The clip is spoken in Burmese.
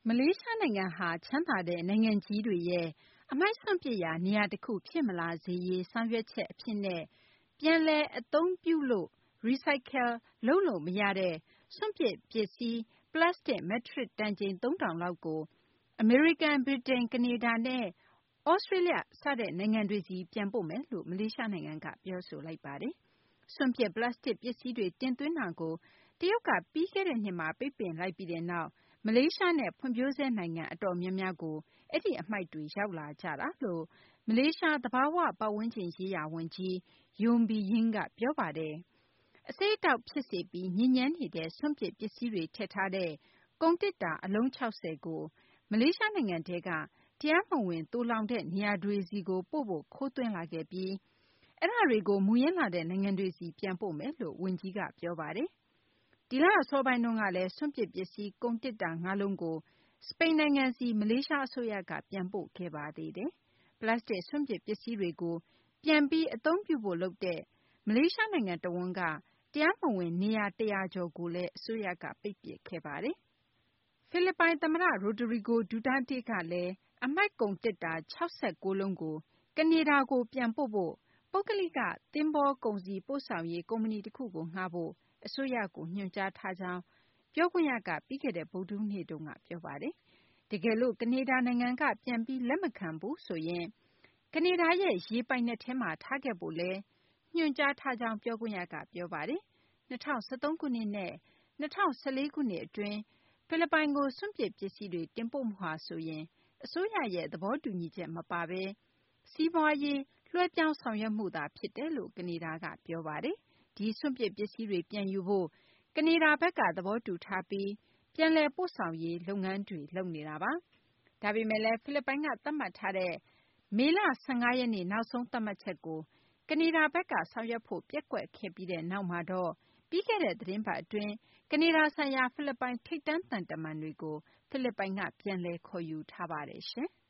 မလေးရှားနိုင်ငံဟာချမ်းသာတဲ့နိုင်ငံကြီးတွေရဲ့အမှိုက်စွန့်ပစ်ရာနေရာတခုဖြစ်မလာစေရေးဆောင်ရွက်ချက်အဖြစ်နဲ့ပြန်လည်အသုံးပြုလို့ recycle လုပ်လို့မရတဲ့စွန့်ပစ်ပစ္စည်းပလတ်စတစ်မက်ထရစ်တန်ချိန် 3,000 လောက်ကိုအမေရိကန်၊ဗြိတိန်၊ကနေဒါနဲ့သြစတြေးလျစတဲ့နိုင်ငံတွေဆီပြန်ပို့မယ်လို့မလေးရှားနိုင်ငံကပြောဆိုလိုက်ပါတယ်။စွန့်ပစ်ပလတ်စတစ်ပစ္စည်းတွေတင်သွင်းတာကိုတရုတ်ကပြီးခဲ့တဲ့နှစ်မှာပိတ်ပင်လိုက်ပြီးတဲ့နောက်မလေးရှားနဲ့ဖွံ့ဖြိုးဆဲနိုင်ငံအတော်များများကိုအဲ့ဒီအမှိုက်တွေရောက်လာကြတာလို့မလေးရှားသဘာဝပတ်ဝန်းကျင်ရေးရာဝန်ကြီး Yeo Bee Yin ကပြောပါတယ်။အဆိပ်အတောက်ဖြစ်စေပြီးညစ်ညမ်းနေတဲ့စွန့်ပစ်ပစ္စည်းတွေထည့်ထားတဲ့ကုန်သေတ္တာအလုံး 60 ကိုမလေးရှားနိုင်ငံထဲကတရားမဝင်သိုလှောင်တဲ့နေရာတွေဆီကိုပို့ဖို့ခိုးသွင်းလာခဲ့ပြီးအဲ့ဒါတွေကိုမူရင်းလာတဲ့နိုင်ငံတွေဆီပြန်ပို့မယ်လို့ဝန်ကြီးကပြောပါတယ်။ဒီလအစောပိုင်းတုန်းကလည်းစွန့်ပစ်ပစ္စည်းကုန်သေတ္တာ 5 လုံးကိုစပိန်နိုင်ငံဆီမလေးရှားအစိုးရကပြန်ပို့ခဲ့ပါသေးတယ်။ပလတ်စတစ်စွန့်ပစ်ပစ္စည်းတွေကိုပြန်ပြီးအသုံးပြုဖို့လုပ်တဲ့မလေးရှားနိုင်ငံတဝန်းကတရားမဝင်နေရာ 100 ကျော်ကိုလည်းအစိုးရကပိတ်ပစ်ခဲ့ပါတယ်။ဖိလစ်ပိုင်သမ္မတ Rodrigo Duterte ကလည်းအမှိုက်ကုန်သေတ္တာ 69 လုံးကိုကနေဒါကိုပြန်ပို့ဖို့ပုဂ္ဂလိကသဘောၤကုန်စည်ပို့ဆောင်ရေးကုမ္ပဏီတခုကိုငှားဖို့အစိုးရကိုညွှန်ကြားထားကြောင်းပြောခွင့်ရကပြီးခဲ့တဲ့ဗုဒ္ဓဟူးနေ့တုန်းကပြောပါတယ်။တကယ်လို့ကနေဒါနိုင်ငံကပြန်ပြီးလက်မခံဘူးဆိုရင်ကနေဒါရဲ့ရေပိုင်နက်ထဲမှာထားခဲ့ဖို့လည်းညွှန်ကြားထားကြောင်းပြောခွင့်ရကပြောပါတယ်။၂၀၁၃ ခုနှစ်နဲ့၂၀၁၄ ခုနှစ်အတွင်းဖိလစ်ပိုင်ကိုစွန့်ပစ်ပစ္စည်းတွေတင်ပို့မှုဟာဆိုရင်အစိုးရရဲ့သဘောတူညီချက်မပါဘဲစီးပွားရေးလွှဲပြောင်းဆောင်ရွက်မှုသာဖြစ်တယ်လို့ကနေဒါကပြောပါတယ်။ဒီစွန့်ပစ်ပစ္စည်းတွေပြန်ယူဖို့ကနေဒါဘက်ကသဘောတူထားပြီးပြန်လည်ပို့ဆောင်ရေးလုပ်ငန်းတွေလုပ်နေတာပါ။ဒါပေမဲ့လည်းဖိလစ်ပိုင်ကသတ်မှတ်ထားတဲ့မေလ 15 ရက်နေ့နောက်ဆုံးသတ်မှတ်ချက်ကိုကနေဒါဘက်ကဆောင်ရွက်ဖို့ပျက်ကွက်ခဲ့ပြီးနောက်မှာတော့ပြီးခဲ့တဲ့သီတင်းပတ်အတွင်းကနေဒါဆိုင်ရာဖိလစ်ပိုင်ထိပ်တန်းသံတမန်တွေကိုဖိလစ်ပိုင်ကပြန်လည်ခေါ်ယူထားပါတယ်ရှင်။